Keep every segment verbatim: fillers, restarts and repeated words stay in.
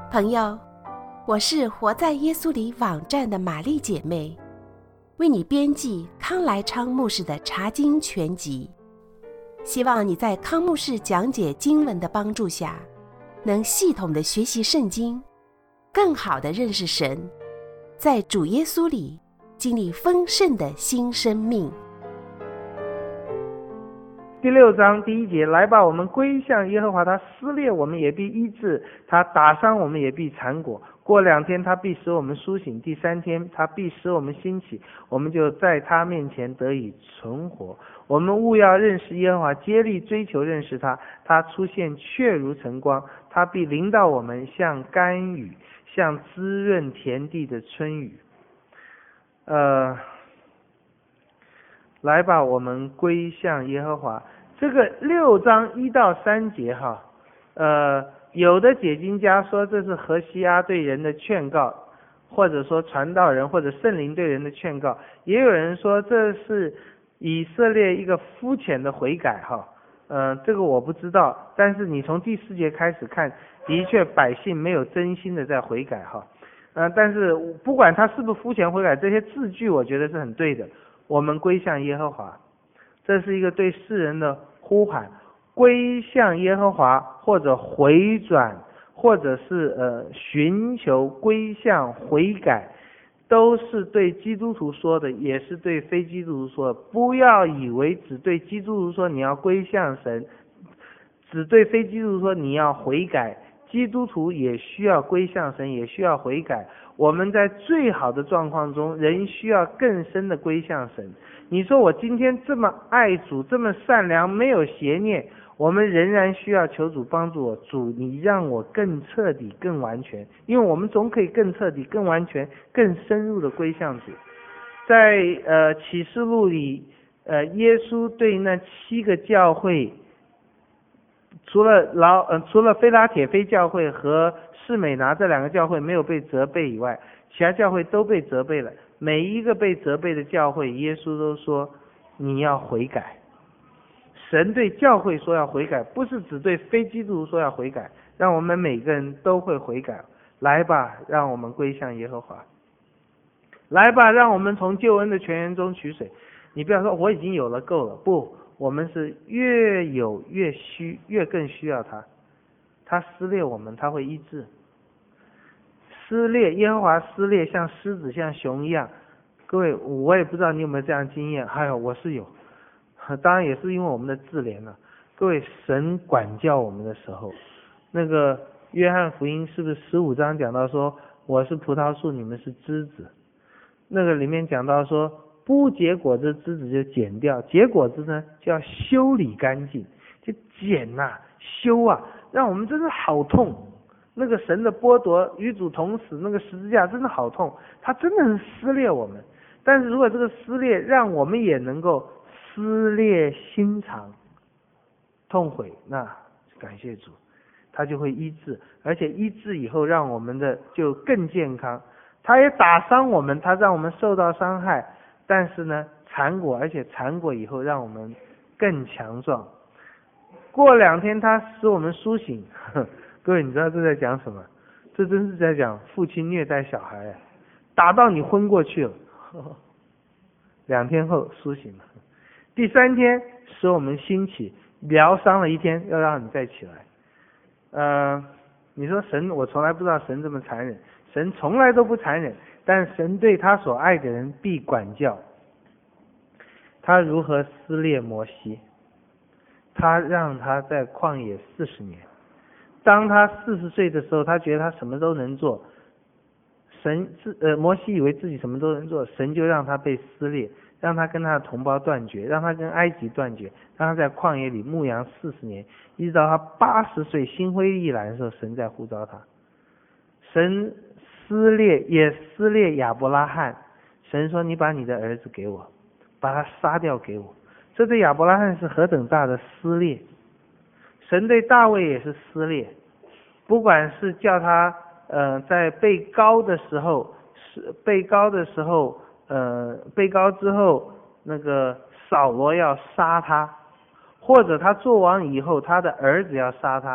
朋友，我是活在耶稣里网站的玛丽姐妹，为你编辑康来昌牧师的查经全集。希望你在康牧师讲解经文的帮助下，能系统的学习圣经，更好的认识神，在主耶稣里经历丰盛的新生命。 第六章第一节，来吧，我们归向耶和华，他撕裂我们也必医治，他打伤我们也必缠裹。过两天他必使我们苏醒，第三天他必使我们兴起，我们就在他面前得以存活。我们务要认识耶和华，竭力追求认识他，他出现确如晨光，他必临到我们，像甘雨，像滋润田地的春雨。呃，来吧，我们归向耶和华。这个六章一到三节哈，呃，有的解经家说这是何西阿对人的劝告，或者说传道人或者圣灵对人的劝告，也有人说这是以色列一个肤浅的悔改哈，呃，这个我不知道，但是你从第四节开始看，的确百姓没有真心的在悔改哈，呃，但是不管他是不是肤浅悔改，这些字句我觉得是很对的。我们归向耶和华，这是一个对世人的呼喊，归向耶和华，或者回转，或者是呃寻求归向悔改，都是对基督徒说的，也是对非基督徒说的。不要以为只对基督徒说你要归向神，只对非基督徒说你要悔改，基督徒也需要归向神，也需要悔改。我们在最好的状况中，人需要更深的归向神。你说我今天这么爱主，这么善良，没有邪念，我们仍然需要求主帮助我。主，你让我更彻底、更完全，因为我们总可以更彻底、更完全、更深入的归向主。在呃启示录里，呃耶稣对那七个教会，除了劳呃除了菲拉铁菲教会和士美拿这两个教会没有被责备以外，其他教会都被责备了。每一个被责备的教会，耶稣都说你要悔改。神对教会说要悔改，不是只对非基督徒说要悔改，让我们每个人都会悔改。来吧，让我们归向耶和华。来吧，让我们从救恩的泉源中取水。你不要说我已经有了够了，不，我们是越有越需，越更需要他。他撕裂我们，他会医治。撕裂，耶和华撕裂，像狮子像熊一样。各位，我也不知道你有没有这样经验，还有我是有，当然也是因为我们的自怜了。各位，神管教我们的时候，那个约翰福音是不是十五章讲到说我是葡萄树，你们是枝子？那个里面讲到说不结果子枝子就剪掉，结果子呢就要修理干净，就剪呐、啊、修啊，让我们真是好痛。那个神的剥夺与主同死，那个十字架真的好痛，他真的是撕裂我们。但是如果这个撕裂让我们也能够撕裂心肠痛悔，那感谢主，他就会医治，而且医治以后让我们的就更健康。他也打伤我们，他让我们受到伤害，但是呢缠裹，而且缠裹以后让我们更强壮。过两天他使我们苏醒，呵，各位，你知道这在讲什么？这真是在讲父亲虐待小孩，打到你昏过去了，呵呵，两天后苏醒了。第三天使我们兴起，疗伤了一天，要让你再起来。呃，你说神，我从来不知道神这么残忍，神从来都不残忍，但神对他所爱的人必管教。他如何撕裂摩西？他让他在旷野四十年。当他四十岁的时候，他觉得他什么都能做，神呃摩西以为自己什么都能做，神就让他被撕裂，让他跟他的同胞断绝，让他跟埃及断绝，让他在旷野里牧羊四十年，一直到他八十岁心灰意懒的时候，神在呼召他。神撕裂也撕裂亚伯拉罕，神说你把你的儿子给我，把他杀掉给我。这对亚伯拉罕是何等大的撕裂。神对大卫也是撕裂，不管是叫他呃在被膏的时候，是被膏的时候，呃被膏之后，那个扫罗要杀他，或者他做王以后，他的儿子要杀他，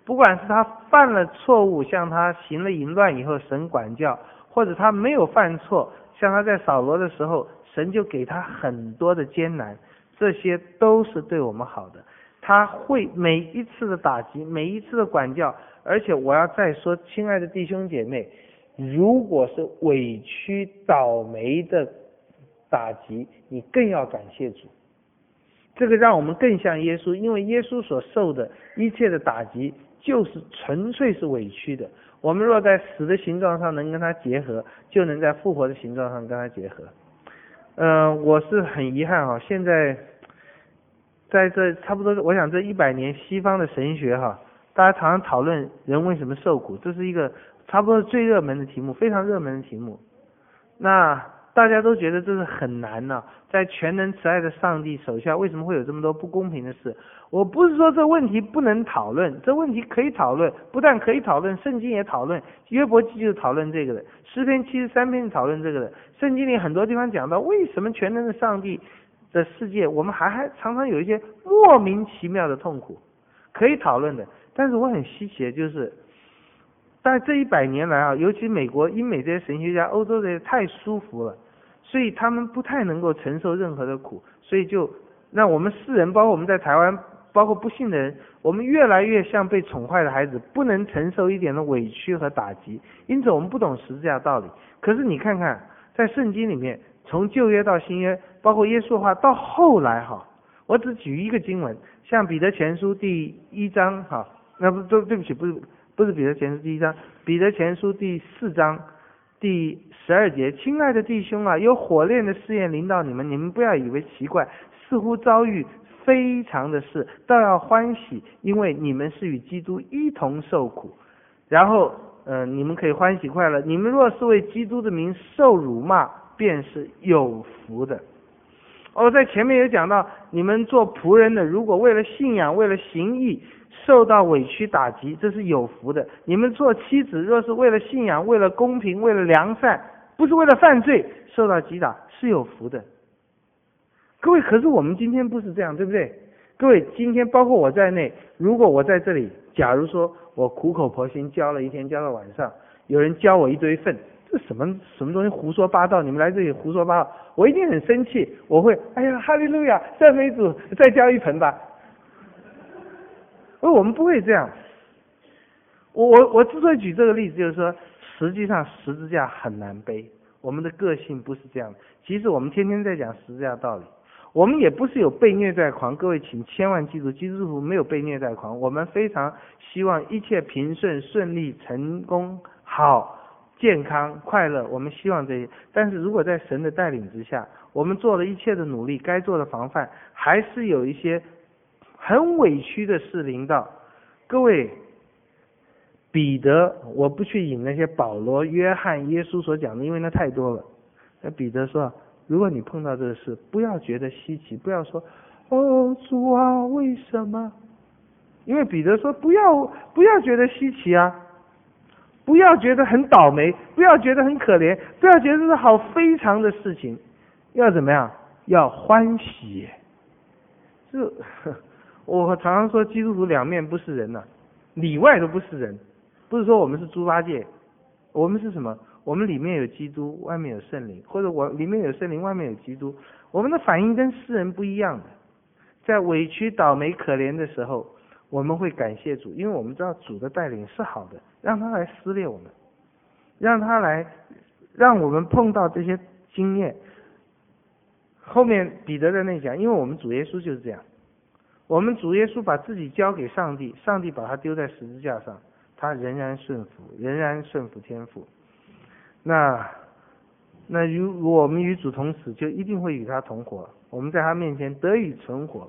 不管是他犯了错误，向他行了淫乱以后，神管教，或者他没有犯错，像他在扫罗的时候，神就给他很多的艰难，这些都是对我们好的。他会每一次的打击，每一次的管教，而且我要再说，亲爱的弟兄姐妹，如果是委屈倒霉的打击，你更要感谢主。这个让我们更像耶稣，因为耶稣所受的一切的打击就是纯粹是委屈的。我们若在死的形状上能跟他结合，就能在复活的形状上跟他结合。呃，我是很遗憾哈，现在在这差不多，我想这一百年西方的神学哈，大家常常讨论人为什么受苦，这是一个差不多最热门的题目，非常热门的题目。那大家都觉得这是很难呢、啊，在全能慈爱的上帝手下，为什么会有这么多不公平的事？我不是说这问题不能讨论，这问题可以讨论，不但可以讨论，圣经也讨论，约伯记就是讨论这个的，诗篇七十三篇讨论这个的，圣经里很多地方讲到为什么全能的上帝的世界，我们还还常常有一些莫名其妙的痛苦，可以讨论的。但是我很稀奇的就是，在这一百年来啊，尤其美国、英美这些神学家、欧洲这些太舒服了，所以他们不太能够承受任何的苦，所以就让我们世人，包括我们在台湾，包括不信的人，我们越来越像被宠坏的孩子，不能承受一点的委屈和打击，因此我们不懂十字架道理。可是你看看，在圣经里面，从旧约到新约，包括耶稣的话，到后来哈，我只举一个经文，像彼得前书第一章哈，那不对对不起，不是不是彼得前书第一章，彼得前书第四章第十二节，亲爱的弟兄啊，有火炼的试验临到你们，你们不要以为奇怪，似乎遭遇非常的事，倒要欢喜，因为你们是与基督一同受苦。然后呃，你们可以欢喜快乐，你们若是为基督的名受辱骂，便是有福的。哦，在前面有讲到，你们做仆人的，如果为了信仰，为了行义，受到委屈打击，这是有福的。你们做妻子，若是为了信仰，为了公平，为了良善，不是为了犯罪，受到击打，是有福的。各位，可是我们今天不是这样，对不对？各位，今天包括我在内，如果我在这里，假如说我苦口婆心教了一天，教到晚上，有人教我一堆粪，这什么什么东西胡说八道，你们来这里胡说八道，我一定很生气，我会哎呀哈利路亚赞美主，再浇一盆吧。而我们不会这样。我我我之所以举这个例子，就是说实际上十字架很难背，我们的个性不是这样的。即使我们天天在讲十字架道理，我们也不是有被虐待狂，各位请千万记住，基督徒没有被虐待狂，我们非常希望一切平顺顺利成功好健康快乐，我们希望这些。但是如果在神的带领之下，我们做了一切的努力，该做的防范，还是有一些很委屈的事临到。各位，彼得，我不去引那些保罗、约翰、耶稣所讲的，因为那太多了。那彼得说，如果你碰到这个事，不要觉得稀奇，不要说哦主啊为什么？因为彼得说不要不要觉得稀奇啊，不要觉得很倒霉，不要觉得很可怜，不要觉得这是好非常的事情，要怎么样？要欢喜。这我常常说基督徒两面不是人呐、啊，里外都不是人，不是说我们是猪八戒，我们是什么？我们里面有基督，外面有圣灵，或者我里面有圣灵，外面有基督。我们的反应跟世人不一样的。在委屈、倒霉、可怜的时候，我们会感谢主，因为我们知道主的带领是好的，让他来撕裂我们，让他来让我们碰到这些经验。后面彼得在那讲，因为我们主耶稣就是这样，我们主耶稣把自己交给上帝，上帝把他丢在十字架上，他仍然顺服，仍然顺服天父。那那如果我们与主同死，就一定会与他同活，我们在他面前得以存活。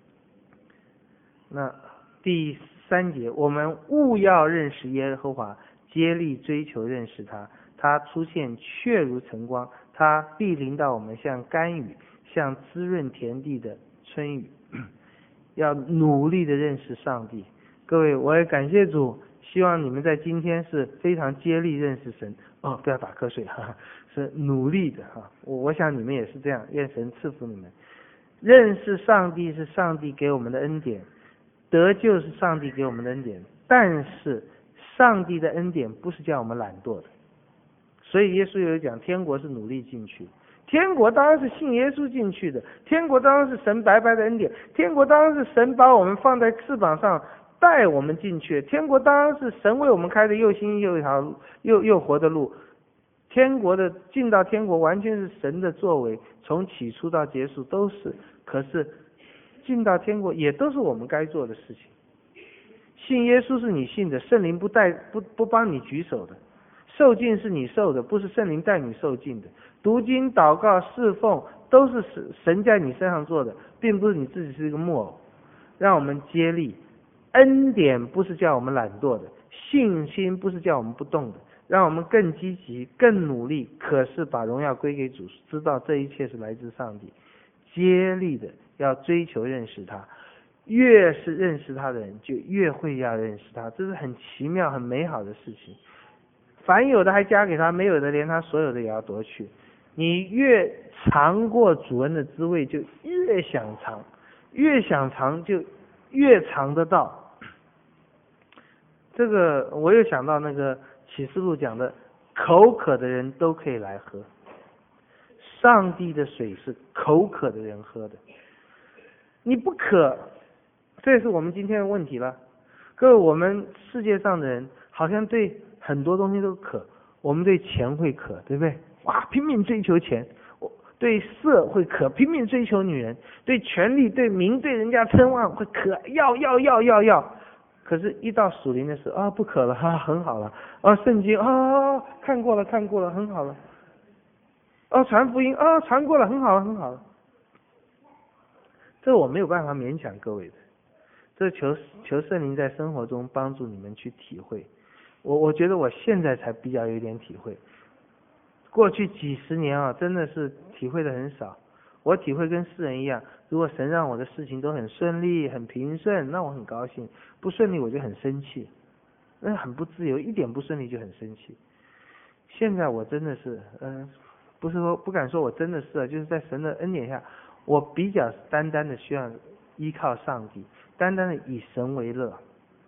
那第三节，我们务要认识耶和华，竭力追求认识他，他出现确如晨光，他必临到我们像甘雨，像滋润田地的春雨。要努力的认识上帝。各位，我也感谢主，希望你们在今天是非常竭力认识神。哦，不要打瞌睡哈哈，是努力的哈。我我想你们也是这样，愿神赐福你们。认识上帝是上帝给我们的恩典，得救是上帝给我们的恩典， 但是上帝的恩典不是叫我们懒惰的，所以耶稣有讲，天国是努力进去，天国当然是信耶稣进去的，天国当然是神白白的恩典，天国当然是神把我们放在翅膀上带我们进去，天国当然是神为我们开的又新又一条又又活的路。天国的进到天国完全是神的作为，从起初到结束都是，可是进到天国也都是我们该做的事情。信耶稣是你信的，圣灵不带不不帮你举手的，受尽是你受的，不是圣灵带你受尽的。读经祷告侍奉都是神神在你身上做的，并不是你自己是一个木偶。让我们接力，恩典不是叫我们懒惰的，信心不是叫我们不动的，让我们更积极更努力，可是把荣耀归给主，知道这一切是来自上帝，接力的要追求认识他，越是认识他的人就越会要认识他，这是很奇妙很美好的事情。凡有的还加给他，没有的连他所有的也要夺去。你越尝过主恩的滋味就越想尝，越想尝就越尝得到。这个我又想到那个启示录讲的，口渴的人都可以来喝，上帝的水是口渴的人喝的。你不渴，这是我们今天的问题了。各位，我们世界上的人好像对很多东西都渴，我们对钱会渴，对不对？哇，拼命追求钱，对色会渴，拼命追求女人，对权力对名对人家称望会渴，要要要要要。可是一到属灵的时候啊，不渴了啊，很好了啊，圣经啊看过了看过了很好了，哦传福音啊传过了很好了很好了。这我没有办法勉强各位的，这求求圣灵在生活中帮助你们去体会。我我觉得我现在才比较有点体会，过去几十年啊真的是体会的很少。我体会跟世人一样，如果神让我的事情都很顺利很平顺，那我很高兴，不顺利我就很生气，那很不自由，一点不顺利就很生气。现在我真的是嗯、呃，不是说不敢说我真的是啊，就是在神的恩典下，我比较单单的需要依靠上帝，单单的以神为乐，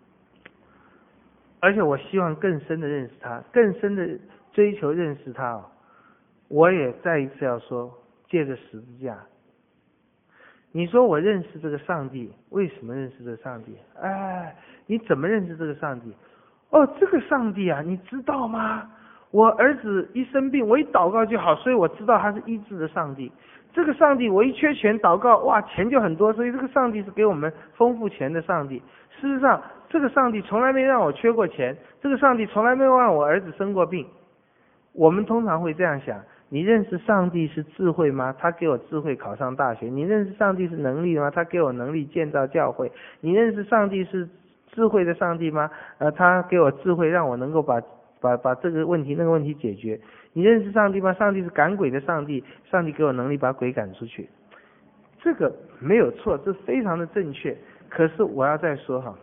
而且我希望更深的认识他，更深的追求认识他哦。我也再一次要说，借着十字架，你说我认识这个上帝，为什么认识这个上帝？哎，你怎么认识这个上帝？哦，这个上帝啊，你知道吗？我儿子一生病，我一祷告就好，所以我知道他是医治的上帝。这个上帝，我一缺钱祷告，哇，钱就很多，所以这个上帝是给我们丰富钱的上帝。事实上，这个上帝从来没让我缺过钱，这个上帝从来没有让我儿子生过病。我们通常会这样想，你认识上帝是智慧吗？他给我智慧考上大学。你认识上帝是能力吗？他给我能力建造教会。你认识上帝是智慧的上帝吗？呃，他给我智慧让我能够把把把这个问题那个问题解决。你认识上帝吗？上帝是赶鬼的上帝，上帝给我能力把鬼赶出去。这个没有错，这非常的正确。可是我要再说哈，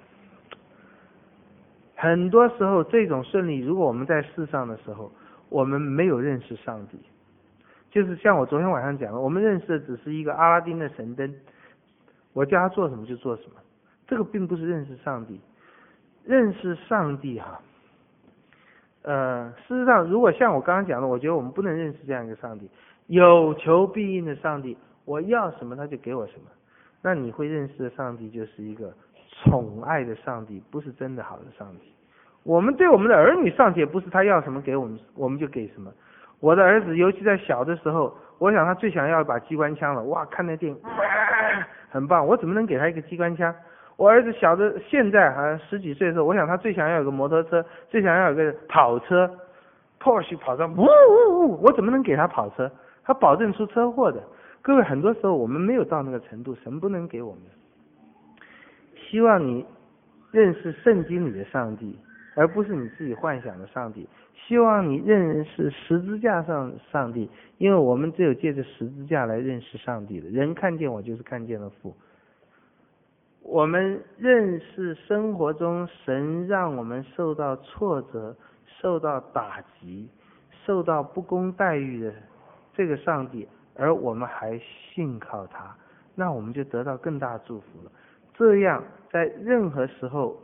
很多时候这种顺利，如果我们在世上的时候，我们没有认识上帝，就是像我昨天晚上讲的，我们认识的只是一个阿拉丁的神灯，我叫他做什么就做什么，这个并不是认识上帝。认识上帝哈，呃，事实上如果像我刚刚讲的，我觉得我们不能认识这样一个上帝，有求必应的上帝，我要什么他就给我什么。那你会认识的上帝就是一个宠爱的上帝，不是真的好的上帝。我们对我们的儿女上帝也不是他要什么给我们我们就给什么。我的儿子尤其在小的时候，我想他最想要一把机关枪了，哇，看那电影，哇，很棒，我怎么能给他一个机关枪？我儿子小的现在好像十几岁的时候，我想他最想要有个摩托车，最想要有个跑车 Porsche 跑车，呜呜呜，我怎么能给他跑车？他保证出车祸的。各位，很多时候我们没有到那个程度，神不能给我们。希望你认识圣经里的上帝，而不是你自己幻想的上帝。希望你认识十字架上的上帝，因为我们只有借着十字架来认识上帝的。人看见我就是看见了父。我们认识生活中神让我们受到挫折、受到打击、受到不公待遇的这个上帝，而我们还信靠他，那我们就得到更大祝福了。这样在任何时候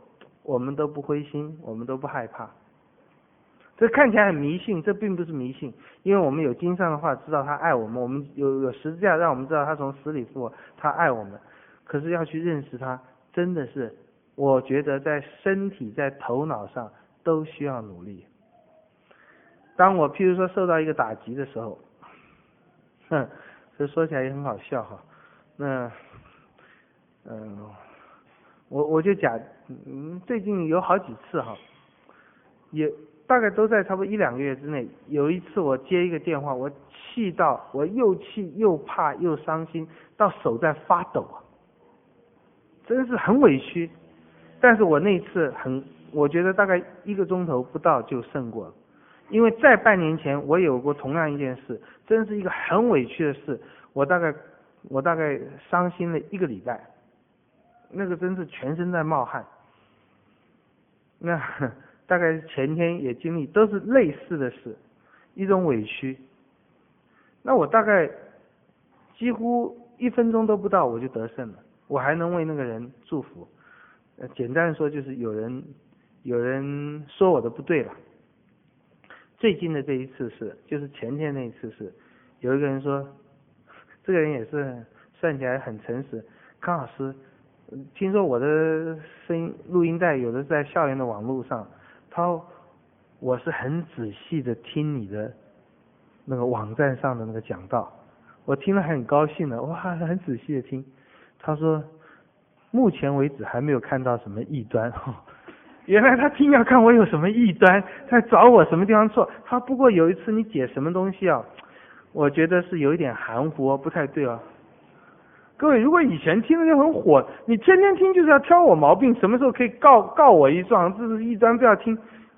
我们都不灰心，我们都不害怕。这看起来很迷信，这并不是迷信，因为我们有经上的话知道他爱我们，我们有有十字架让我们知道他从死里复活，他爱我们。可是要去认识他，真的是我觉得在身体在头脑上都需要努力。当我譬如说受到一个打击的时候，哼，这说起来也很好笑哈。那嗯、呃，我我就讲，嗯，最近有好几次哈，也大概都在差不多一两个月之内。有一次我接一个电话，我气到我又气又怕又伤心，到手在发抖啊，真是很委屈。但是我那一次很，我觉得大概一个钟头不到就胜过了。因为在半年前我有过同样一件事，真是一个很委屈的事，我大概我大概伤心了一个礼拜，那个真是全身在冒汗。那大概前天也经历，都是类似的事，一种委屈。那我大概几乎一分钟都不到我就得胜了，我还能为那个人祝福。呃，简单的说就是有人有人说我的不对了。最近的这一次是，就是前天那一次是，有一个人说，这个人也是算起来很诚实，康老师，听说我的声音录音带有的是在校园的网络上，他说我是很仔细的听你的那个网站上的那个讲道，我听了还很高兴的，哇，很仔细的听。他说目前为止还没有看到什么异端。原来他听要看我有什么异端，在找我什么地方错。他不过有一次你解什么东西啊，我觉得是有一点含糊哦，不太对哦。各位，如果以前听了就很火，你天天听就是要挑我毛病，什么时候可以告告我一状，这是异端，不要听，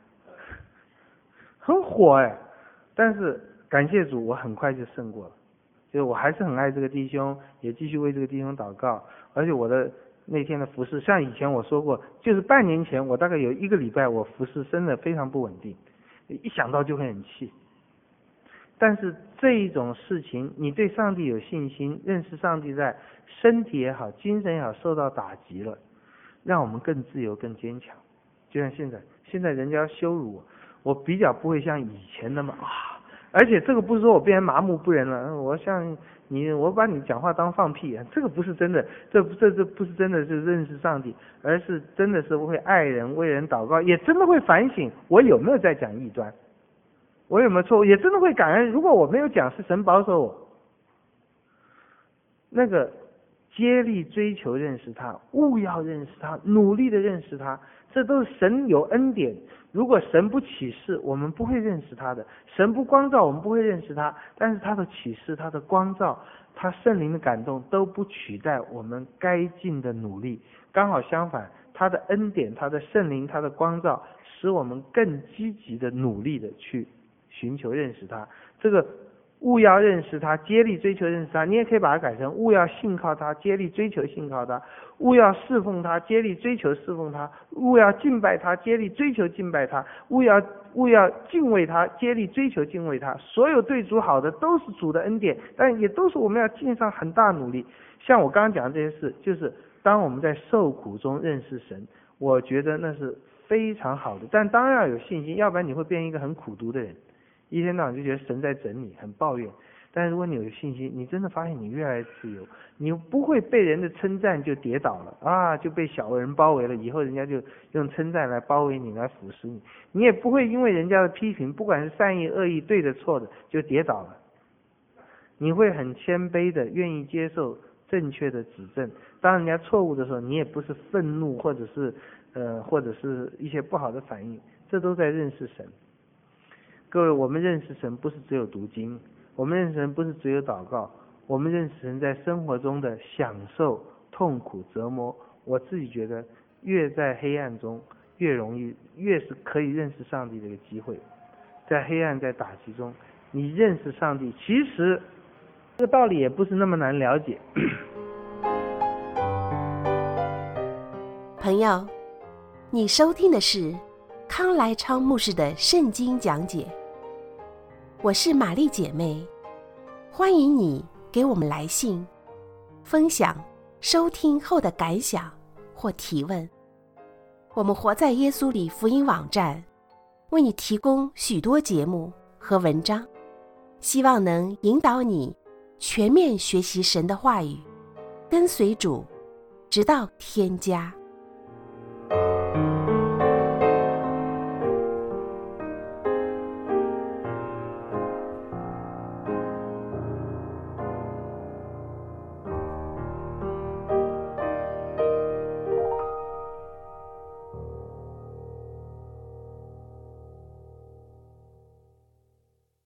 很火哎。但是感谢主，我很快就胜过了，就是我还是很爱这个弟兄，也继续为这个弟兄祷告，而且我的那天的服事，像以前我说过，就是半年前我大概有一个礼拜我服事真的非常不稳定，一想到就会很气。但是这一种事情，你对上帝有信心，认识上帝在身体也好精神也好受到打击了，让我们更自由更坚强。就像现在现在人家要羞辱我，我比较不会像以前那么啊，而且这个不是说我变成麻木不仁了，我像你，我把你讲话当放屁，这个不是真的，这这这不是真的是认识上帝，而是真的是会爱人为人祷告，也真的会反省我有没有在讲异端，我有没有错误，也真的会感恩，如果我没有讲是神保守我。那个竭力追求认识他，务要认识他，努力的认识他，这都是神有恩典。如果神不启示，我们不会认识他的；神不光照，我们不会认识他。但是他的启示、他的光照、他圣灵的感动，都不取代我们该尽的努力。刚好相反，他的恩典、他的圣灵、他的光照，使我们更积极的努力的去寻求认识他。这个务要认识他，竭力追求认识他，你也可以把它改成务要信靠他，竭力追求信靠他；务要侍奉他，竭力追求侍奉他；务要敬拜他，竭力追求敬拜他；务要务要敬畏他，竭力追求敬畏他。所有对主好的都是主的恩典，但也都是我们要尽上很大努力。像我刚刚讲的这些事，就是当我们在受苦中认识神，我觉得那是非常好的。但当然要有信心，要不然你会变成一个很苦毒的人，一天到晚就觉得神在整你，很抱怨。但是如果你有信心，你真的发现你越来越自由，你不会被人的称赞就跌倒了啊，就被小人包围了，以后人家就用称赞来包围你，来腐蚀你。你也不会因为人家的批评，不管是善意恶意对的错的，就跌倒了。你会很谦卑的愿意接受正确的指正，当人家错误的时候，你也不是愤怒或者是呃或者是一些不好的反应，这都在认识神。各位，我们认识神不是只有读经，我们认识神不是只有祷告，我们认识神在生活中的享受、痛苦、折磨。我自己觉得越在黑暗中越容易，越是可以认识上帝的一个机会。在黑暗在打击中，你认识上帝，其实这个道理也不是那么难了解。 朋友，你收听的是康来昌牧师的圣经讲解。我是玛丽姐妹，欢迎你给我们来信，分享收听后的感想或提问。 我们活在耶稣里福音网站为你提供许多节目和文章，希望能引导你全面学习神的话语，跟随主，直到天家。